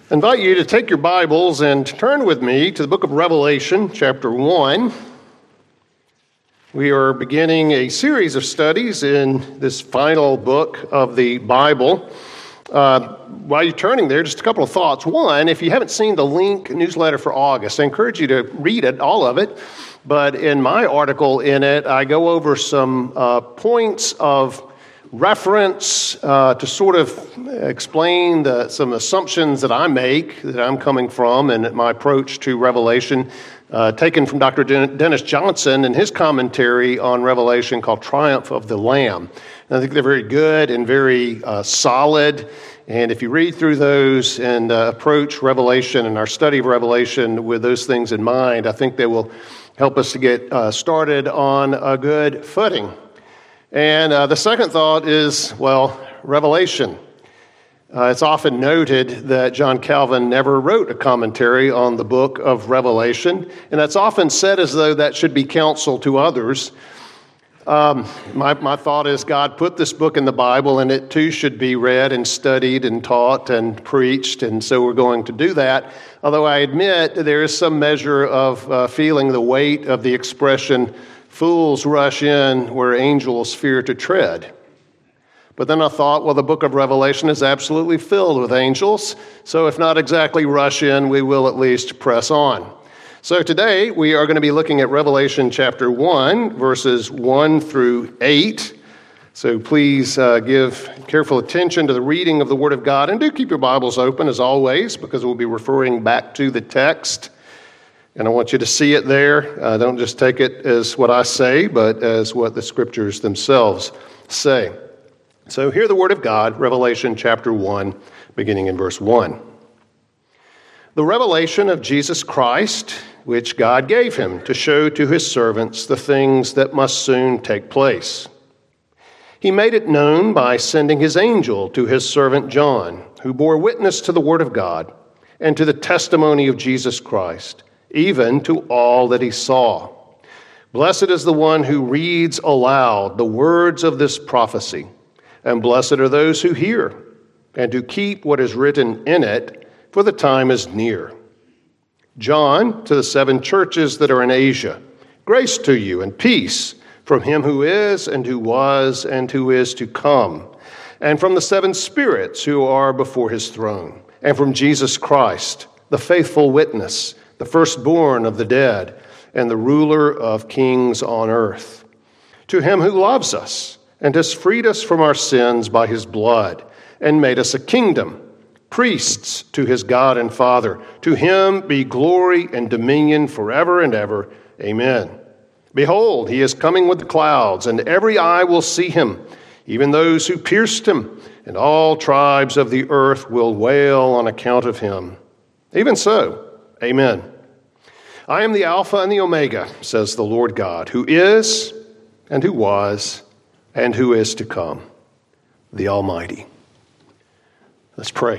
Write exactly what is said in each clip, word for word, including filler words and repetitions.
I invite you to take your Bibles and turn with me to the book of Revelation, chapter one. We are beginning a series of studies in this final book of the Bible. Uh, while you're turning there, just a couple of thoughts. One, if you haven't seen the Link newsletter for August, I encourage you to read it, all of it. But in my article in it, I go over some uh, points of reference uh, to sort of explain the, some assumptions that I make, that I'm coming from, and my approach to Revelation, uh, taken from Doctor Den- Dennis Johnson and his commentary on Revelation called Triumph of the Lamb. And I think they're very good and very uh, solid. And if you read through those and uh, approach Revelation and our study of Revelation with those things in mind, I think they will help us to get uh, started on a good footing. And uh, the second thought is, well, Revelation. Uh, it's often noted that John Calvin never wrote a commentary on the book of Revelation, and that's often said as though that should be counsel to others. Um, my, my thought is God put this book in the Bible, and it too should be read and studied and taught and preached, and so we're going to do that. Although I admit there is some measure of uh, feeling the weight of the expression, fools rush in where angels fear to tread. But then I thought, well, the book of Revelation is absolutely filled with angels, so if not exactly rush in, we will at least press on. So today we are going to be looking at Revelation chapter one, verses one through eight. So please uh, give careful attention to the reading of the Word of God, and do keep your Bibles open as always, because we'll be referring back to the text. And I want you to see it there. Uh, don't just take it as what I say, but as what the Scriptures themselves say. So hear the Word of God, Revelation chapter one, beginning in verse one. The revelation of Jesus Christ, which God gave him to show to his servants the things that must soon take place. He made it known by sending his angel to his servant John, who bore witness to the Word of God and to the testimony of Jesus Christ, even to all that he saw. Blessed is the one who reads aloud the words of this prophecy, and blessed are those who hear and who keep what is written in it, for the time is near. John, to the seven churches that are in Asia, grace to you and peace from him who is and who was and who is to come, and from the seven spirits who are before his throne, and from Jesus Christ, the faithful witness, the firstborn of the dead, and the ruler of kings on earth. To him who loves us and has freed us from our sins by his blood, and made us a kingdom, priests to his God and Father. To him be glory and dominion forever and ever. Amen. Behold, he is coming with the clouds, and every eye will see him, even those who pierced him, and all tribes of the earth will wail on account of him. Even so, amen. I am the Alpha and the Omega, says the Lord God, who is, and who was, and who is to come, the Almighty. Let's pray.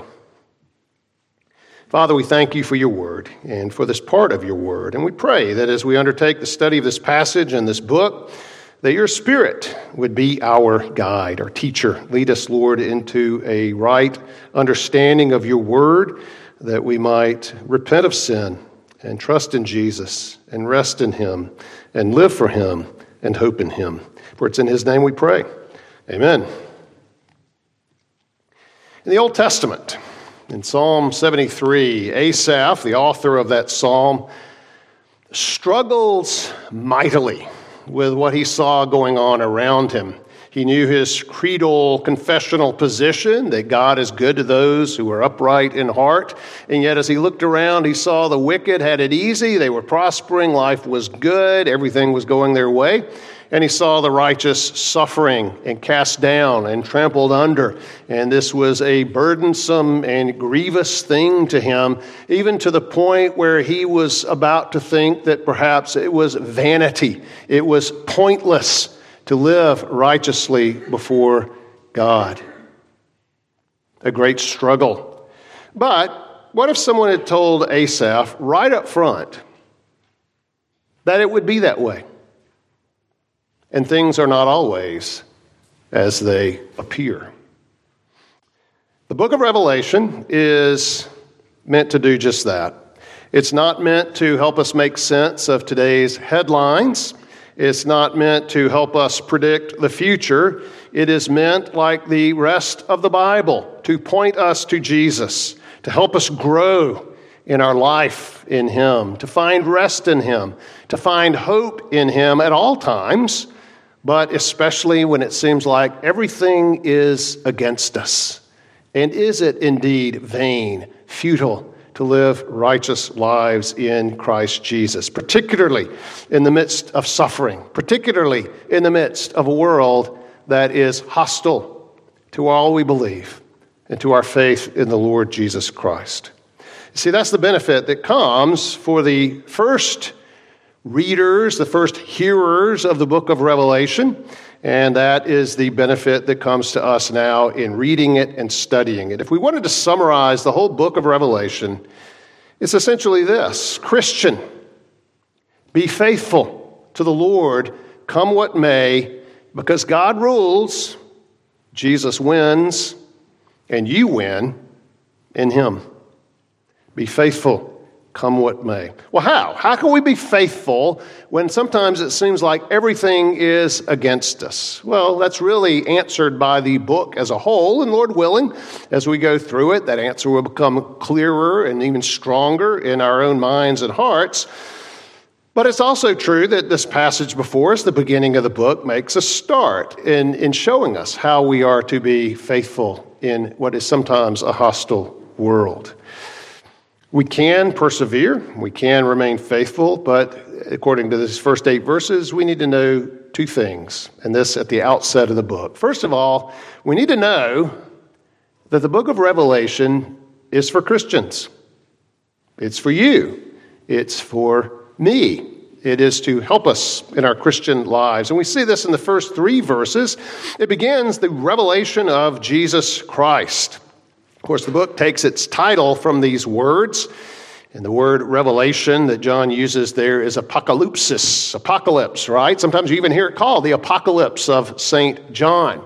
Father, we thank you for your word and for this part of your word. And we pray that as we undertake the study of this passage and this book, that your Spirit would be our guide, our teacher. Lead us, Lord, into a right understanding of your word, that we might repent of sin and trust in Jesus and rest in him and live for him and hope in him. For it's in his name we pray. Amen. In the Old Testament, in Psalm seventy-three, Asaph, the author of that psalm, struggles mightily with what he saw going on around him. He knew his creedal confessional position, that God is good to those who are upright in heart. And yet as he looked around, he saw the wicked had it easy. They were prospering. Life was good. Everything was going their way. And he saw the righteous suffering and cast down and trampled under. And this was a burdensome and grievous thing to him, even to the point where he was about to think that perhaps it was vanity. It was pointless to live righteously before God. A great struggle. But what if someone had told Asaph right up front that it would be that way? And things are not always as they appear. The book of Revelation is meant to do just that. It's not meant to help us make sense of today's headlines. It's not meant to help us predict the future. It is meant, like the rest of the Bible, to point us to Jesus, to help us grow in our life in Him, to find rest in Him, to find hope in Him at all times, but especially when it seems like everything is against us. And is it indeed vain, futile, to live righteous lives in Christ Jesus, particularly in the midst of suffering, particularly in the midst of a world that is hostile to all we believe and to our faith in the Lord Jesus Christ. See, that's the benefit that comes for the first readers, the first hearers of the book of Revelation, and that is the benefit that comes to us now in reading it and studying it. If we wanted to summarize the whole book of Revelation, it's essentially this: Christian, be faithful to the Lord, come what may, because God rules, Jesus wins, and you win in Him. Be faithful, come what may. Well, how? How can we be faithful when sometimes it seems like everything is against us? Well, that's really answered by the book as a whole, and Lord willing, as we go through it, that answer will become clearer and even stronger in our own minds and hearts. But it's also true that this passage before us, the beginning of the book, makes a start in, in showing us how we are to be faithful in what is sometimes a hostile world. We can persevere, we can remain faithful, but according to these first eight verses, we need to know two things, and this at the outset of the book. First of all, we need to know that the book of Revelation is for Christians. It's for you. It's for me. It is to help us in our Christian lives. And we see this in the first three verses. It begins the revelation of Jesus Christ. Of course, the book takes its title from these words, and the word revelation that John uses there is apocalypsis, apocalypse, right? Sometimes you even hear it called the apocalypse of Saint John.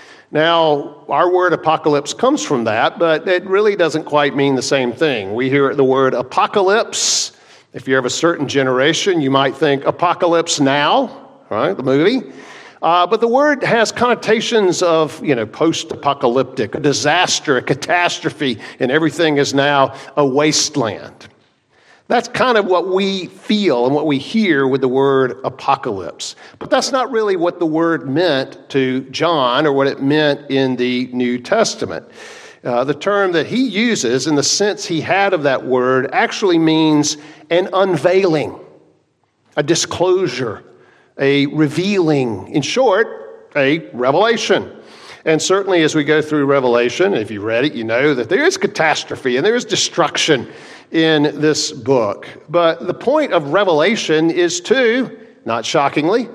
Now, our word apocalypse comes from that, but it really doesn't quite mean the same thing. We hear the word apocalypse. If you're of a certain generation, you might think Apocalypse Now, right, the movie. Uh, but the word has connotations of, you know, post-apocalyptic, a disaster, a catastrophe, and everything is now a wasteland. That's kind of what we feel and what we hear with the word apocalypse. But that's not really what the word meant to John or what it meant in the New Testament. Uh, the term that he uses in the sense he had of that word actually means an unveiling, a disclosure, a revealing, in short, a revelation. And certainly as we go through Revelation, if you read it, you know that there is catastrophe and there is destruction in this book. But the point of Revelation is to, not shockingly,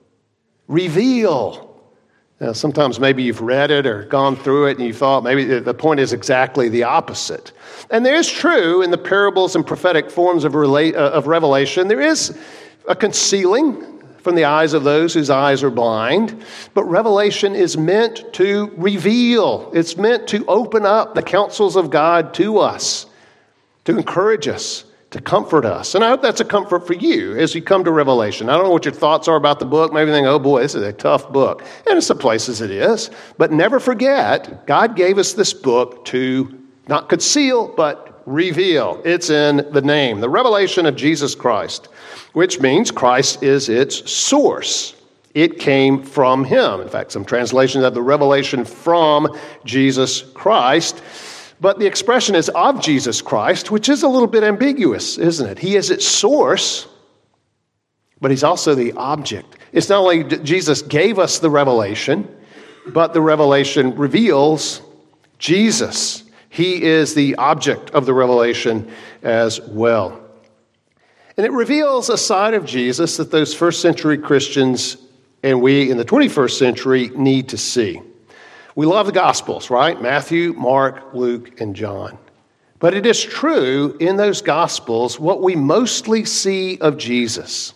reveal. Now, sometimes maybe you've read it or gone through it and you thought maybe the point is exactly the opposite. And there is true in the parables and prophetic forms of, rela- of Revelation, there is a concealing from the eyes of those whose eyes are blind. But Revelation is meant to reveal. It's meant to open up the counsels of God to us, to encourage us, to comfort us. And I hope that's a comfort for you as you come to Revelation. I don't know what your thoughts are about the book. Maybe you think, oh boy, this is a tough book. And in some places it is. But never forget, God gave us this book to not conceal, but reveal. It's in the name, the revelation of Jesus Christ, which means Christ is its source. It came from Him. In fact, some translations have the revelation from Jesus Christ. But the expression is of Jesus Christ, which is a little bit ambiguous, isn't it? He is its source, but He's also the object. It's not only that Jesus gave us the revelation, but the revelation reveals Jesus. He is the object of the revelation as well. And it reveals a side of Jesus that those first century Christians and we in the twenty-first century need to see. We love the Gospels, right? Matthew, Mark, Luke, and John. But it is true in those Gospels, what we mostly see of Jesus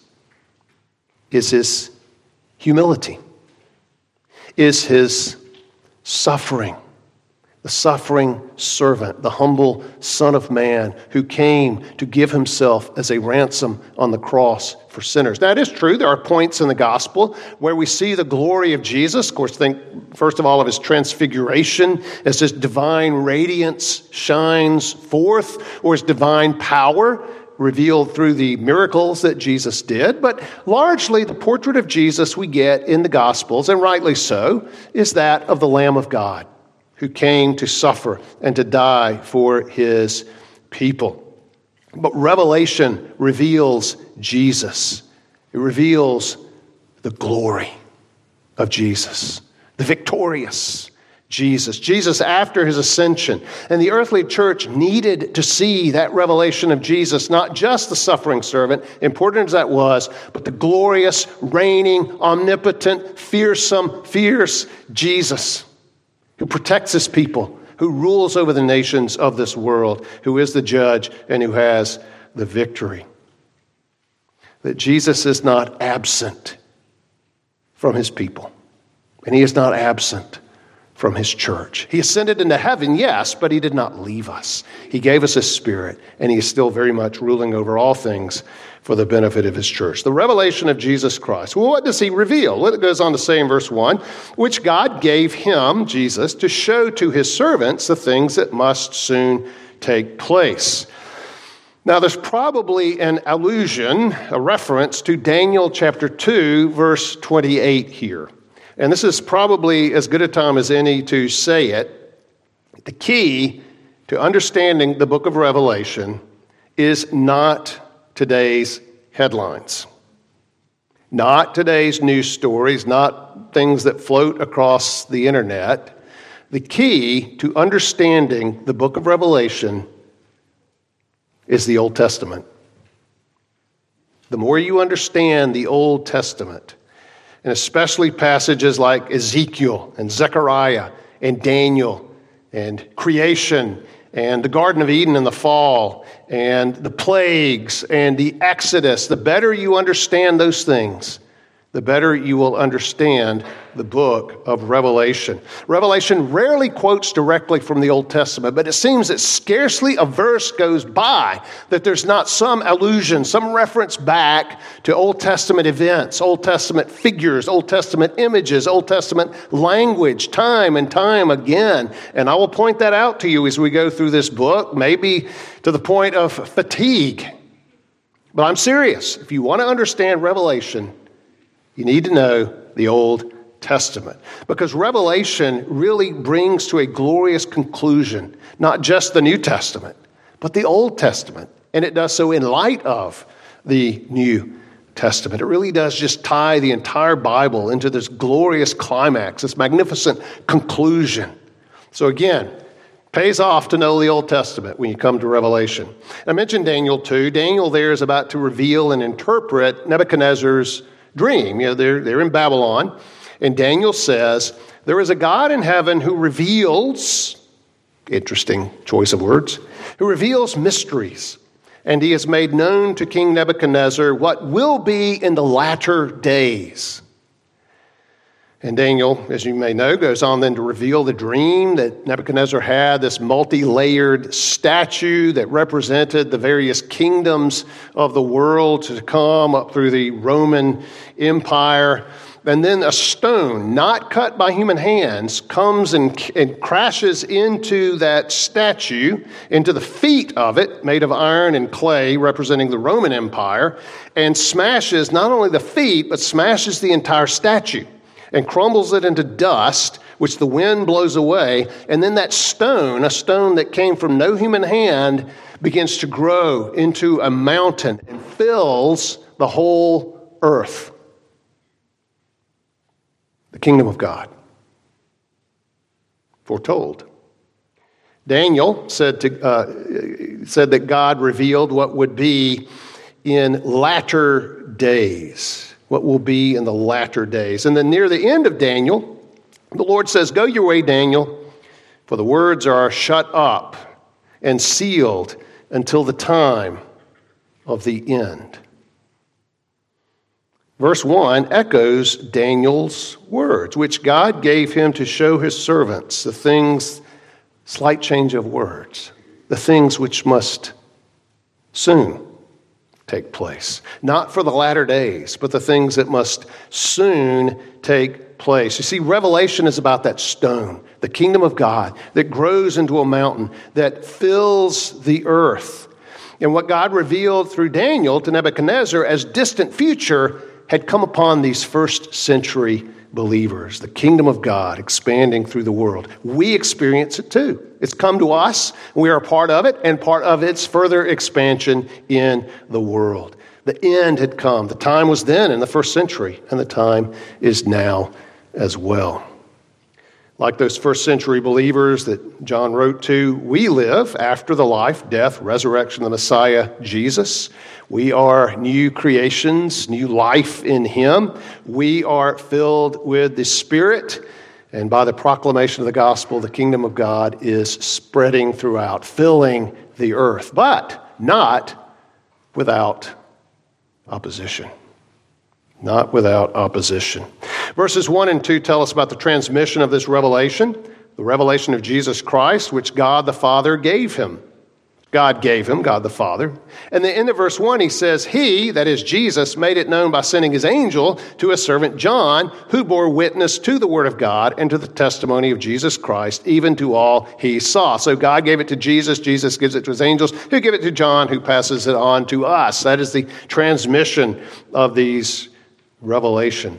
is His humility, is His suffering, the suffering servant, the humble Son of Man who came to give himself as a ransom on the cross for sinners. Now, it is true, there are points in the gospel where we see the glory of Jesus. Of course, think first of all of his transfiguration as his divine radiance shines forth, or his divine power revealed through the miracles that Jesus did. But largely, the portrait of Jesus we get in the Gospels, and rightly so, is that of the Lamb of God who came to suffer and to die for his people. But Revelation reveals Jesus. It reveals the glory of Jesus, the victorious Jesus. Jesus after his ascension. And the earthly church needed to see that revelation of Jesus, not just the suffering servant, important as that was, but the glorious, reigning, omnipotent, fearsome, fierce Jesus who protects his people, who rules over the nations of this world, who is the judge and who has the victory. That Jesus is not absent from his people, and he is not absent from his church. He ascended into heaven, yes, but he did not leave us. He gave us his Spirit, and he is still very much ruling over all things for the benefit of his church. The revelation of Jesus Christ. Well, what does he reveal? Well, it goes on to say in verse one, which God gave him, Jesus, to show to his servants the things that must soon take place. Now, there's probably an allusion, a reference to Daniel chapter two, verse twenty-eight here. And this is probably as good a time as any to say it. The key to understanding the book of Revelation is not today's headlines, not today's news stories, not things that float across the internet. The key to understanding the book of Revelation is the Old Testament. The more you understand the Old Testament, and especially passages like Ezekiel and Zechariah and Daniel and creation and the Garden of Eden and the fall and the plagues and the Exodus, the better you understand those things, the better you will understand the book of Revelation. Revelation rarely quotes directly from the Old Testament, but it seems that scarcely a verse goes by that there's not some allusion, some reference back to Old Testament events, Old Testament figures, Old Testament images, Old Testament language, time and time again. And I will point that out to you as we go through this book, maybe to the point of fatigue. But I'm serious. If you want to understand Revelation, you need to know the Old Testament, because Revelation really brings to a glorious conclusion not just the New Testament, but the Old Testament. And it does so in light of the New Testament. It really does just tie the entire Bible into this glorious climax, this magnificent conclusion. So again, pays off to know the Old Testament when you come to Revelation. I mentioned Daniel too. Daniel there is about to reveal and interpret Nebuchadnezzar's dream. You know, they're, they're in Babylon, and Daniel says, there is a God in heaven who reveals, interesting choice of words, who reveals mysteries, and he has made known to King Nebuchadnezzar what will be in the latter days. And Daniel, as you may know, goes on then to reveal the dream that Nebuchadnezzar had, this multi-layered statue that represented the various kingdoms of the world to come up through the Roman Empire. And then a stone, not cut by human hands, comes and, and crashes into that statue, into the feet of it, made of iron and clay, representing the Roman Empire, and smashes not only the feet, but smashes the entire statue and crumbles it into dust, which the wind blows away. And then that stone, a stone that came from no human hand, begins to grow into a mountain and fills the whole earth. The kingdom of God. Foretold. Daniel said, to, uh, said that God revealed what would be in latter days. What will be in the latter days. And then near the end of Daniel, the Lord says, go your way, Daniel, for the words are shut up and sealed until the time of the end. Verse one echoes Daniel's words, which God gave him to show his servants the things Slight change of words. The things which must soon take place. Not for the latter days, but the things that must soon take place. You see, Revelation is about that stone, the kingdom of God, that grows into a mountain, that fills the earth. And what God revealed through Daniel to Nebuchadnezzar as distant future had come upon these first century believers, the kingdom of God expanding through the world. We experience it too. It's come to us. We are a part of it and part of its further expansion in the world. The end had come. The time was then in the first century, and the time is now as well. Like those first century believers that John wrote to, we live after the life, death, resurrection of the Messiah, Jesus. We are new creations, new life in Him. We are filled with the Spirit, and by the proclamation of the gospel, the kingdom of God is spreading throughout, filling the earth, but not without opposition. Not without opposition. Verses one and two tell us about the transmission of this revelation, the revelation of Jesus Christ, which God the Father gave him. God gave him, God the Father. And then in the verse one, he says, He, that is Jesus, made it known by sending His angel to His servant John, who bore witness to the word of God and to the testimony of Jesus Christ, even to all he saw. So God gave it to Jesus, Jesus gives it to His angels, who give it to John, who passes it on to us. That is the transmission of these revelations.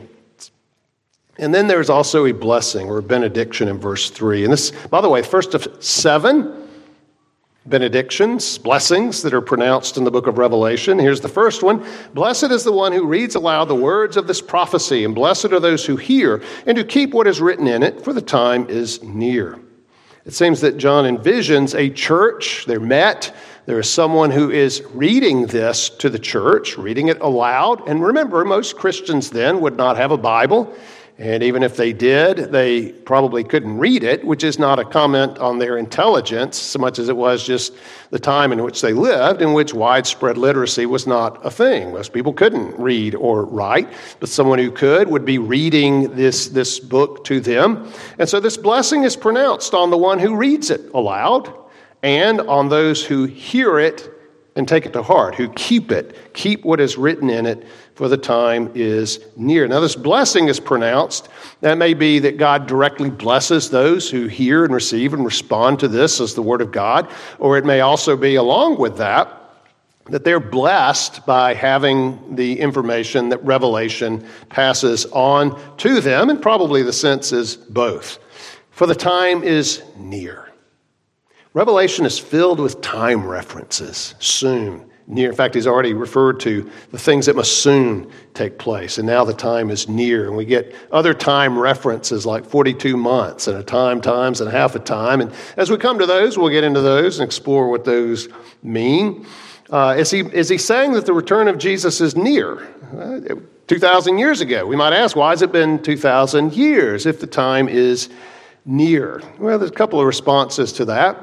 And then there's also a blessing or a benediction in verse three. And this, by the way, first of seven benedictions, blessings that are pronounced in the book of Revelation. Here's the first one. Blessed is the one who reads aloud the words of this prophecy, and blessed are those who hear and who keep what is written in it, for the time is near. It seems that John envisions a church. They're met. There is someone who is reading this to the church, reading it aloud. And remember, most Christians then would not have a Bible. And even if they did, they probably couldn't read it, which is not a comment on their intelligence so much as it was just the time in which they lived, in which widespread literacy was not a thing. Most people couldn't read or write, but someone who could would be reading this, this book to them. And so this blessing is pronounced on the one who reads it aloud and on those who hear it and take it to heart, who keep it, keep what is written in it, for the time is near. Now, this blessing is pronounced. That may be that God directly blesses those who hear and receive and respond to this as the word of God, or it may also be along with that, that they're blessed by having the information that Revelation passes on to them, and probably the sense is both. For the time is near. Revelation is filled with time references, soon, near. In fact, he's already referred to the things that must soon take place, and now the time is near. And we get other time references like forty-two months and a time, times, and half a time. And as we come to those, we'll get into those and explore what those mean. Uh, is he is he saying that the return of Jesus is near? Uh, two thousand years ago. We might ask, why has it been two thousand years if the time is near? Well, there's a couple of responses to that.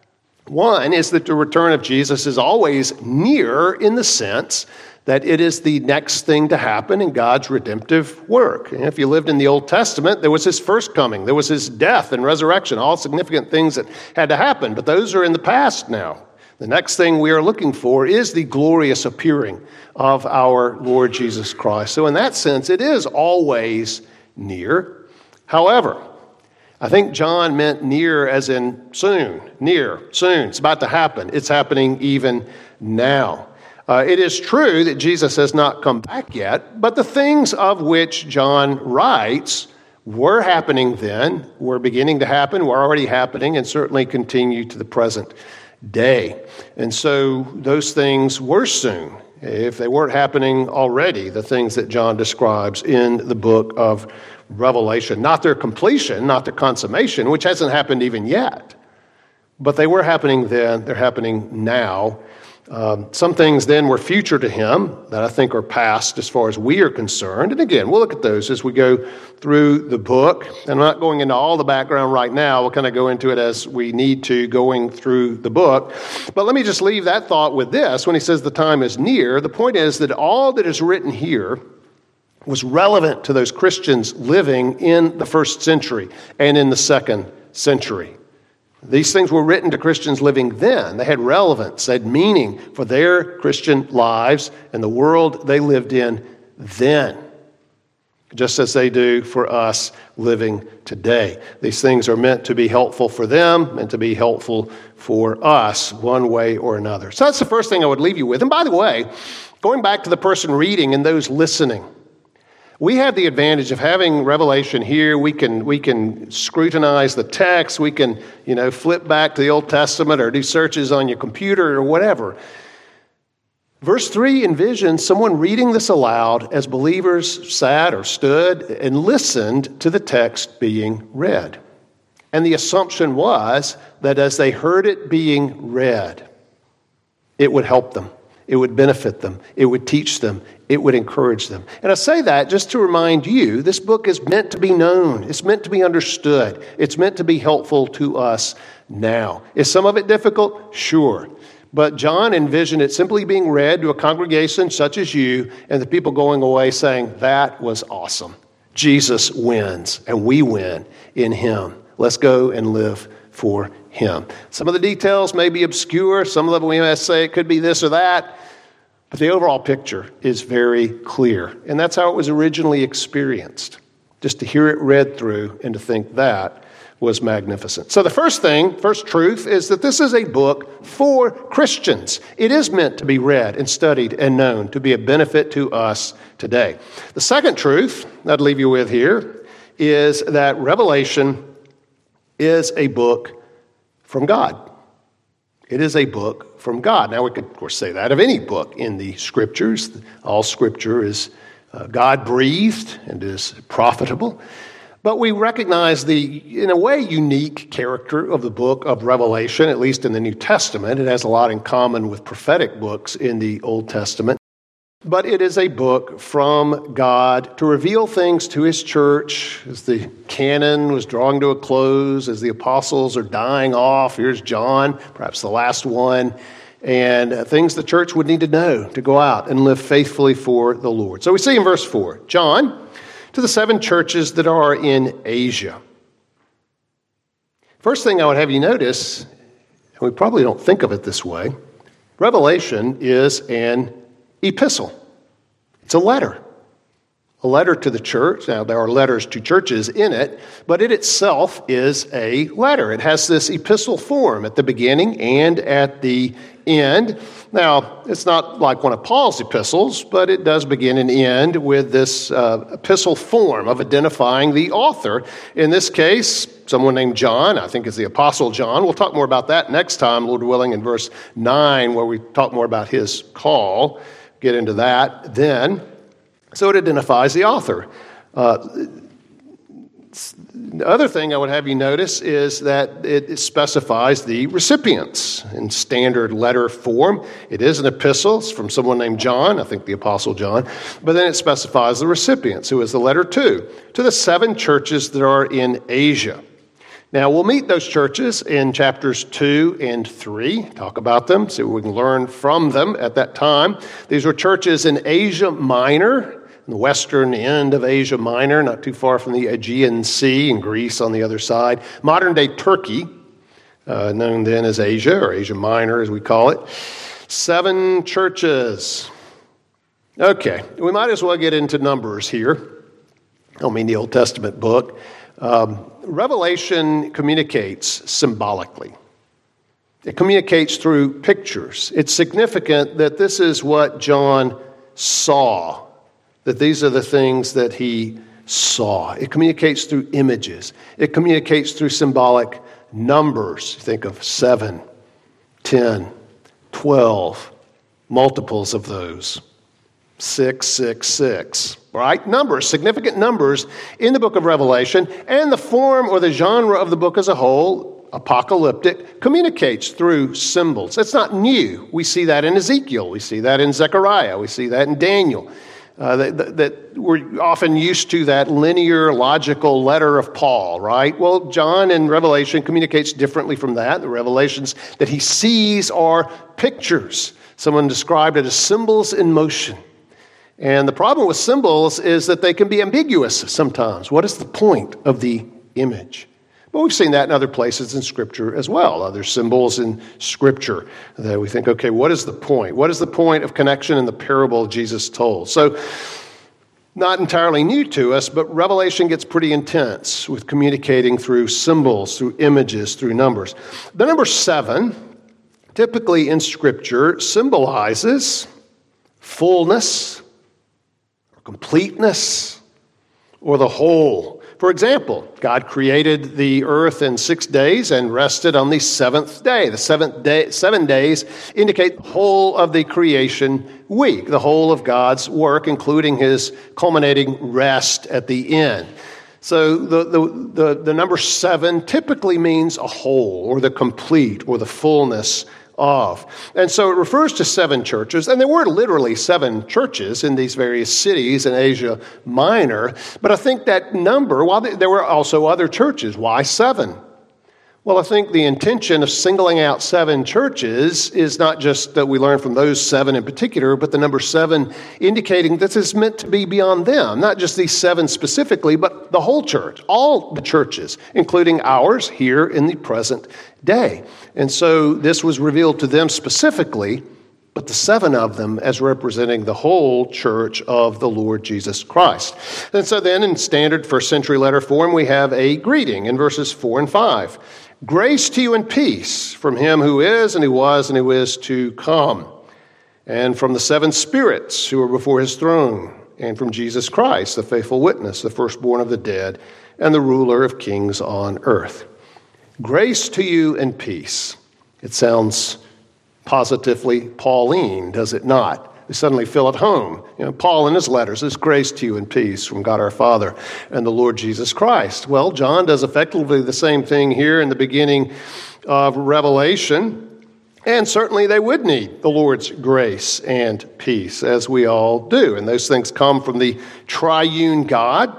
One is that the return of Jesus is always near in the sense that it is the next thing to happen in God's redemptive work. And if you lived in the Old Testament, there was His first coming, there was His death and resurrection, all significant things that had to happen, but those are in the past now. The next thing we are looking for is the glorious appearing of our Lord Jesus Christ. So in that sense, it is always near. However, I think John meant near as in soon, near, soon. It's about to happen. It's happening even now. Uh, it is true that Jesus has not come back yet, but the things of which John writes were happening then, were beginning to happen, were already happening, and certainly continue to the present day. And so those things were soon, if they weren't happening already, the things that John describes in the book of Revelation. Not their completion, not their consummation, which hasn't happened even yet. But they were happening then, they're happening now. Um, some things then were future to him that I think are past as far as we are concerned. And again, we'll look at those as we go through the book. And I'm not going into all the background right now. We'll kind of go into it as we need to going through the book. But let me just leave that thought with this. When he says the time is near, the point is that all that is written here was relevant to those Christians living in the first century and in the second century. These things were written to Christians living then. They had relevance, they had meaning for their Christian lives and the world they lived in then, just as they do for us living today. These things are meant to be helpful for them and to be helpful for us one way or another. So that's the first thing I would leave you with. And by the way, going back to the person reading and those listening, we have the advantage of having Revelation here. We can we can scrutinize the text. We can, you know, flip back to the Old Testament or do searches on your computer or whatever. Verse three envisions someone reading this aloud as believers sat or stood and listened to the text being read. And the assumption was that as they heard it being read, it would help them. It would benefit them. It would teach them. It would encourage them. And I say that just to remind you, this book is meant to be known. It's meant to be understood. It's meant to be helpful to us now. Is some of it difficult? Sure. But John envisioned it simply being read to a congregation such as you, and the people going away saying, that was awesome. Jesus wins, and we win in him. Let's go and live for him. Some of the details may be obscure. Some of them we may say it could be this or that. But the overall picture is very clear. And that's how it was originally experienced. Just to hear it read through and to think that was magnificent. So the first thing, first truth, is that this is a book for Christians. It is meant to be read and studied and known, to be a benefit to us today. The second truth I'd leave you with here is that Revelation is a book from God. It is a book from God. Now, we could, of course, say that of any book in the Scriptures. All Scripture is uh, God-breathed and is profitable. But we recognize the, in a way, unique character of the book of Revelation, at least in the New Testament. It has a lot in common with prophetic books in the Old Testament. But it is a book from God to reveal things to his church as the canon was drawing to a close, as the apostles are dying off. Here's John, perhaps the last one, and uh, things the church would need to know to go out and live faithfully for the Lord. So we see in verse four, John, to the seven churches that are in Asia. First thing I would have you notice, and we probably don't think of it this way, Revelation is an epistle. It's a letter. A letter to the church. Now, there are letters to churches in it, but it itself is a letter. It has this epistle form at the beginning and at the end. Now, it's not like one of Paul's epistles, but it does begin and end with this uh, epistle form of identifying the author. In this case, someone named John, I think is the Apostle John. We'll talk more about that next time, Lord willing, in verse nine, where we talk more about his call. Get into that then. So it identifies the author. Uh, the other thing I would have you notice is that it specifies the recipients in standard letter form. It is an epistle. It's from someone named John, I think the Apostle John. But then it specifies the recipients, who is the letter to, to the seven churches that are in Asia. Now, we'll meet those churches in chapters two and three, talk about them, see what we can learn from them at that time. These were churches in Asia Minor, in the western end of Asia Minor, not too far from the Aegean Sea, and Greece on the other side. Modern-day Turkey, uh, known then as Asia, or Asia Minor as we call it. Seven churches. Okay, we might as well get into Numbers here. I don't mean the Old Testament book. Um, Revelation communicates symbolically. It communicates through pictures. It's significant that this is what John saw, that these are the things that he saw. It communicates through images. It communicates through symbolic numbers. Think of seven, ten, twelve, multiples of those. Six, six, six, right? Numbers, significant numbers in the book of Revelation, and the form or the genre of the book as a whole, apocalyptic, communicates through symbols. It's not new. We see that in Ezekiel. We see that in Zechariah. We see that in Daniel. Uh, that, that, that we're often used to that linear, logical letter of Paul, right? Well, John in Revelation communicates differently from that. The revelations that he sees are pictures. Someone described it as symbols in motion. And the problem with symbols is that they can be ambiguous sometimes. What is the point of the image? But we've seen that in other places in Scripture as well, other symbols in Scripture that we think, okay, what is the point? What is the point of connection in the parable Jesus told? So, not entirely new to us, but Revelation gets pretty intense with communicating through symbols, through images, through numbers. The number seven, typically in Scripture, symbolizes fullness, or completeness, or the whole. For example, God created the earth in six days and rested on the seventh day. The seventh day, seven days indicate the whole of the creation week, the whole of God's work, including his culminating rest at the end. So the, the, the, the number seven typically means a whole, or the complete, or the fullness of. And so it refers to seven churches, and there were literally seven churches in these various cities in Asia Minor, but I think that number, while there were also other churches, why seven? Well, I think the intention of singling out seven churches is not just that we learn from those seven in particular, but the number seven indicating this is meant to be beyond them, not just these seven specifically, but the whole church, all the churches, including ours here in the present day. And so this was revealed to them specifically, but the seven of them as representing the whole church of the Lord Jesus Christ. And so then in standard first century letter form, we have a greeting in verses four and five. Grace to you and peace from him who is and who was and who is to come, and from the seven spirits who are before his throne, and from Jesus Christ, the faithful witness, the firstborn of the dead, and the ruler of kings on earth. Grace to you and peace. It sounds positively Pauline, does it not? We suddenly feel at home. You know, Paul in his letters is grace to you and peace from God our Father and the Lord Jesus Christ. Well, John does effectively the same thing here in the beginning of Revelation, and certainly they would need the Lord's grace and peace, as we all do. And those things come from the triune God.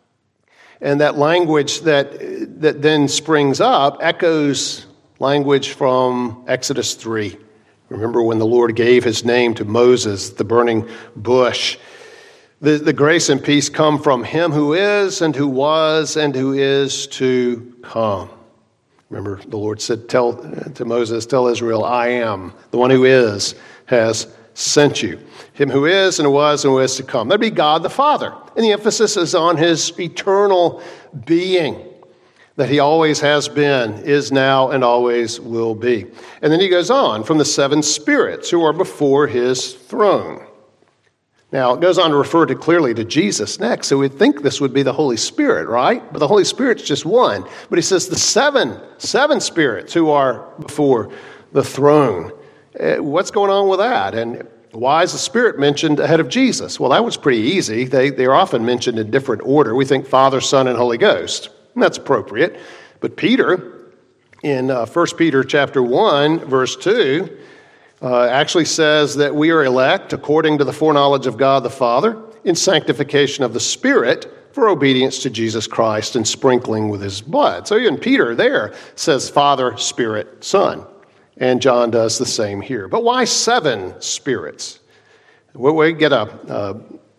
And that language that, that then springs up echoes language from Exodus three. Remember when the Lord gave his name to Moses, the burning bush. The, the grace and peace come from him who is and who was and who is to come. Remember, the Lord said tell to Moses, tell Israel, I am, the one who is, has sent you. Him who is and who was and who is to come. That'd be God the Father. And the emphasis is on his eternal being, that he always has been, is now, and always will be. And then he goes on, from the seven spirits who are before his throne. Now, it goes on to refer to clearly to Jesus next, so we'd think this would be the Holy Spirit, right? But the Holy Spirit's just one. But he says the seven, seven spirits who are before the throne. What's going on with that? And why is the Spirit mentioned ahead of Jesus? Well, that was pretty easy. They, they're often mentioned in different order. We think Father, Son, and Holy Ghost. And that's appropriate. But Peter, in uh, First Peter chapter one, verse two, uh, actually says that we are elect according to the foreknowledge of God the Father in sanctification of the Spirit for obedience to Jesus Christ and sprinkling with his blood. So even Peter there says Father, Spirit, Son. And John does the same here. But why seven spirits? Well, we get a... a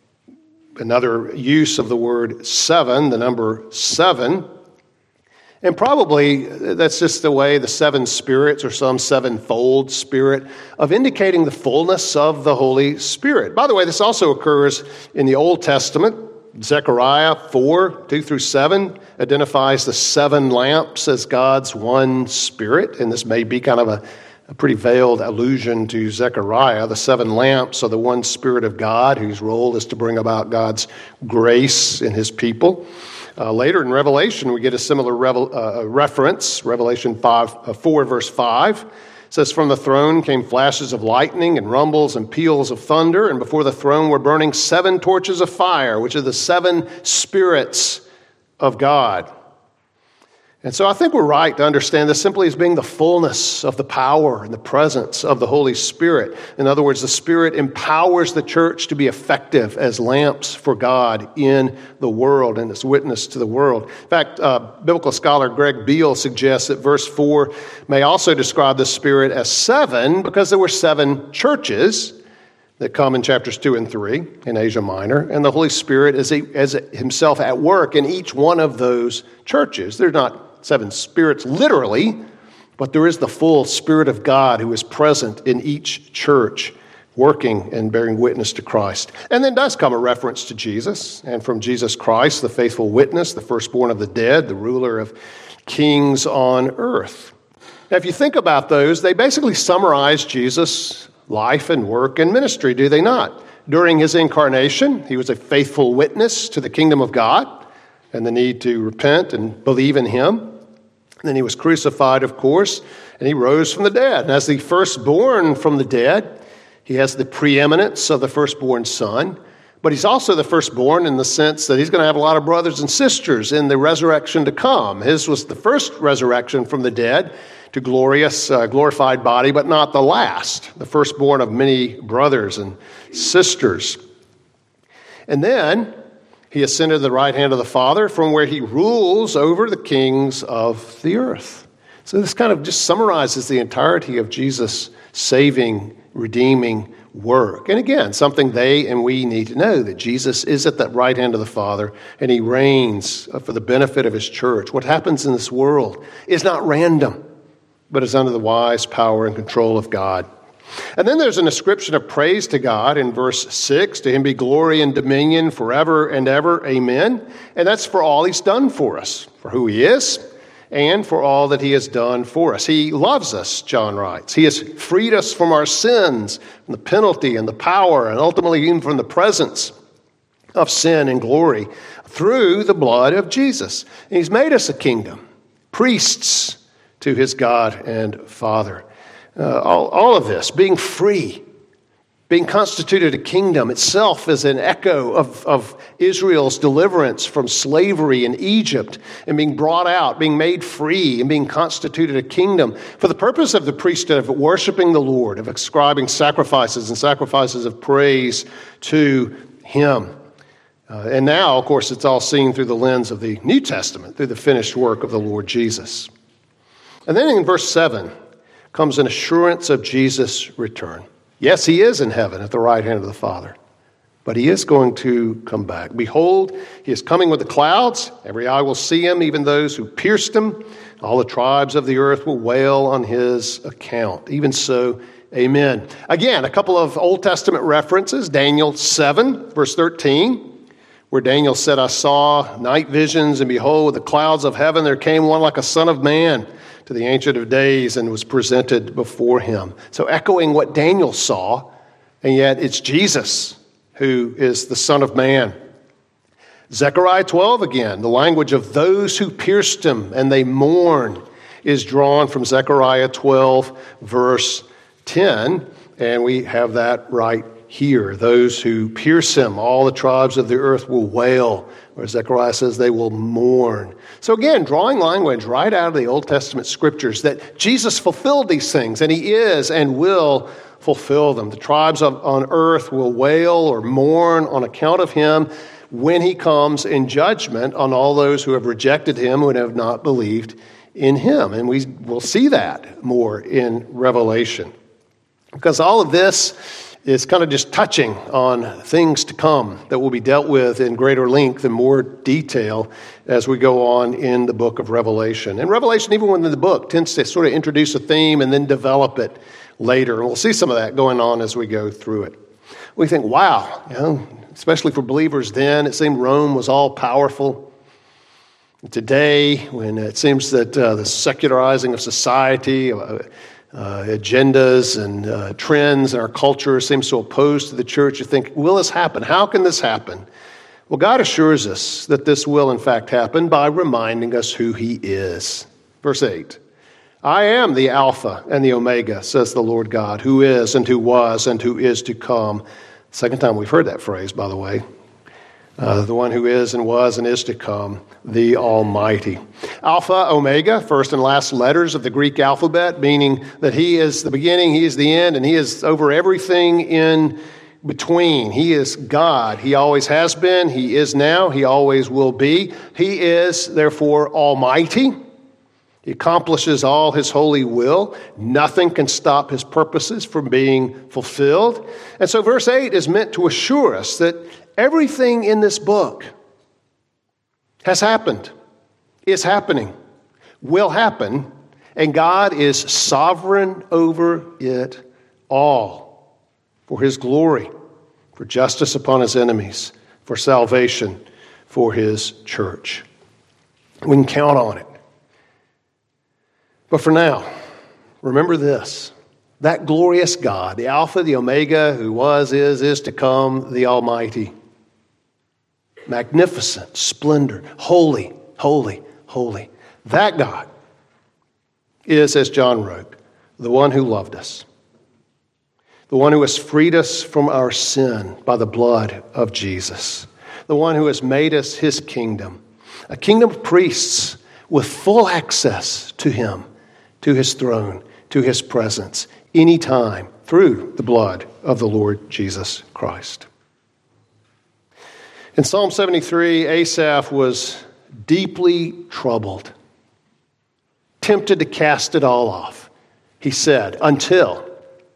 Another use of the word seven, the number seven. And probably that's just the way the seven spirits or some sevenfold spirit of indicating the fullness of the Holy Spirit. By the way, this also occurs in the Old Testament. Zechariah four, two through seven identifies the seven lamps as God's one spirit. And this may be kind of a A pretty veiled allusion to Zechariah. The seven lamps are the one Spirit of God whose role is to bring about God's grace in his people. Uh, later in Revelation, we get a similar revel, uh, reference. Revelation five, uh, four, verse five. It says, from the throne came flashes of lightning and rumbles and peals of thunder, and before the throne were burning seven torches of fire, which are the seven spirits of God. And so I think we're right to understand this simply as being the fullness of the power and the presence of the Holy Spirit. In other words, the Spirit empowers the church to be effective as lamps for God in the world and as witness to the world. In fact, uh, biblical scholar Greg Beale suggests that verse four may also describe the Spirit as seven because there were seven churches that come in chapters two and three in Asia Minor, and the Holy Spirit is, a, is himself at work in each one of those churches. They're not seven spirits literally, but there is the full Spirit of God who is present in each church, working and bearing witness to Christ. And then does come a reference to Jesus, and from Jesus Christ, the faithful witness, the firstborn of the dead, the ruler of kings on earth. Now, if you think about those, they basically summarize Jesus' life and work and ministry, do they not? During his incarnation, he was a faithful witness to the kingdom of God and the need to repent and believe in him. And then he was crucified, of course, and he rose from the dead. And as the firstborn from the dead, he has the preeminence of the firstborn son, but he's also the firstborn in the sense that he's going to have a lot of brothers and sisters in the resurrection to come. His was the first resurrection from the dead to glorious, uh, glorified body, but not the last, the firstborn of many brothers and sisters. And then he ascended to the right hand of the Father, from where he rules over the kings of the earth. So this kind of just summarizes the entirety of Jesus' saving, redeeming work. And again, something they and we need to know, that Jesus is at that right hand of the Father, and he reigns for the benefit of his church. What happens in this world is not random, but is under the wise power and control of God. And then there's an ascription of praise to God in verse six. To him be glory and dominion forever and ever. Amen. And that's for all he's done for us, for who he is, and for all that he has done for us. He loves us, John writes. He has freed us from our sins, from the penalty and the power, and ultimately even from the presence of sin and glory through the blood of Jesus. And he's made us a kingdom, priests to his God and Father. Uh, all, all of this, being free, being constituted a kingdom itself is an echo of, of Israel's deliverance from slavery in Egypt and being brought out, being made free and being constituted a kingdom for the purpose of the priesthood, of worshiping the Lord, of ascribing sacrifices and sacrifices of praise to him. Uh, and now, of course, it's all seen through the lens of the New Testament, through the finished work of the Lord Jesus. And then in verse seven comes an assurance of Jesus' return. Yes, he is in heaven at the right hand of the Father, but he is going to come back. Behold, he is coming with the clouds. Every eye will see him, even those who pierced him. All the tribes of the earth will wail on his account. Even so, amen. Again, a couple of Old Testament references. Daniel seven, verse thirteen. Where Daniel said, I saw night visions, and behold, with the clouds of heaven there came one like a son of man to the Ancient of Days, and was presented before him. So echoing what Daniel saw, and yet it's Jesus who is the Son of Man. Zechariah twelve again, the language of those who pierced him and they mourn is drawn from Zechariah twelve, verse ten, and we have that right here. Those who pierce him, all the tribes of the earth will wail, where Zechariah says they will mourn. So again, drawing language right out of the Old Testament scriptures that Jesus fulfilled these things, and he is and will fulfill them. The tribes of, on earth will wail or mourn on account of him when he comes in judgment on all those who have rejected him and have not believed in him. And we will see that more in Revelation. Because all of this is kind of just touching on things to come that will be dealt with in greater length and more detail as we go on in the book of Revelation. And Revelation, even within the book, tends to sort of introduce a theme and then develop it later. And we'll see some of that going on as we go through it. We think, wow, you know, especially for believers then, it seemed Rome was all powerful. Today, when it seems that uh, the secularizing of society, uh, Uh, agendas and uh, trends in our culture seems so opposed to the church. You think, will this happen? How can this happen? Well, God assures us that this will in fact happen by reminding us who he is. Verse eight, I am the Alpha and the Omega, says the Lord God, who is and who was and who is to come. Second time we've heard that phrase, by the way. Uh, the one who is and was and is to come, the Almighty. Alpha, Omega, first and last letters of the Greek alphabet, meaning that he is the beginning, he is the end, and he is over everything in between. He is God. He always has been, he is now, he always will be. He is, therefore, Almighty. He accomplishes all his holy will. Nothing can stop his purposes from being fulfilled. And so verse eight is meant to assure us that everything in this book has happened, is happening, will happen, and God is sovereign over it all for his glory, for justice upon his enemies, for salvation for his church. We can count on it. But for now, remember this. That glorious God, the Alpha, the Omega, who was, is, is to come, the Almighty. Magnificent, splendor, holy, holy, holy. That God is, as John wrote, the one who loved us. The one who has freed us from our sin by the blood of Jesus. The one who has made us his kingdom. A kingdom of priests with full access to him, to his throne, to his presence, anytime through the blood of the Lord Jesus Christ. In Psalm seventy-three, Asaph was deeply troubled, tempted to cast it all off. He said, until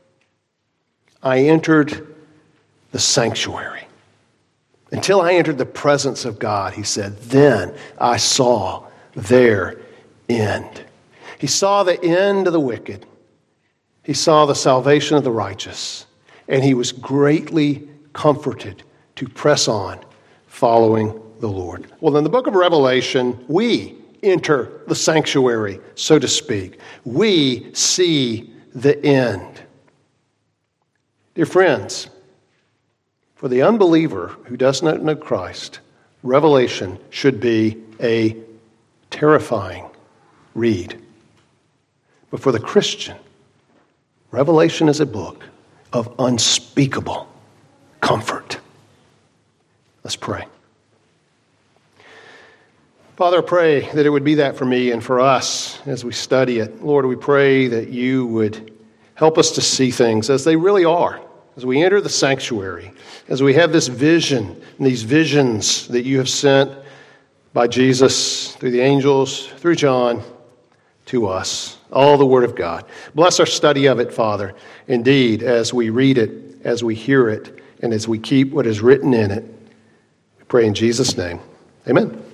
I entered the sanctuary, until I entered the presence of God, he said, then I saw their end. He saw the end of the wicked. He saw the salvation of the righteous, and he was greatly comforted to press on following the Lord. Well, in the book of Revelation, we enter the sanctuary, so to speak. We see the end. Dear friends, for the unbeliever who does not know Christ, Revelation should be a terrifying read. But for the Christian, Revelation is a book of unspeakable comfort. Let's pray. Father, I pray that it would be that for me and for us as we study it. Lord, we pray that you would help us to see things as they really are. As we enter the sanctuary, as we have this vision, and these visions that you have sent by Jesus, through the angels, through John, to us, all the Word of God. Bless our study of it, Father, indeed, as we read it, as we hear it, and as we keep what is written in it. We pray in Jesus' name. Amen.